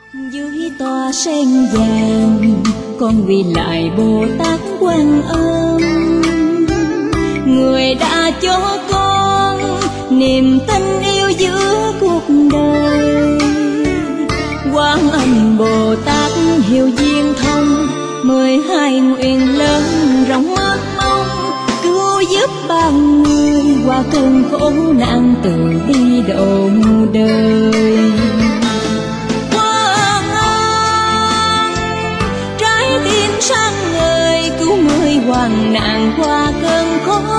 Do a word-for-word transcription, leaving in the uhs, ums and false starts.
Dưới tòa sen vàng con vì lại Bồ Tát Quan Âm, người đã cho con niềm tin yêu giữa cuộc đời. Quan Âm Bồ Tát hiểu duyên thông, mười hai nguyện lớn rộng mênh mông, cứu giúp bao người qua cơn khổ nạn, từ bi độ đời. Quan Âm trái tim sáng ngời, cứu người hoạn nạn qua cơn khổ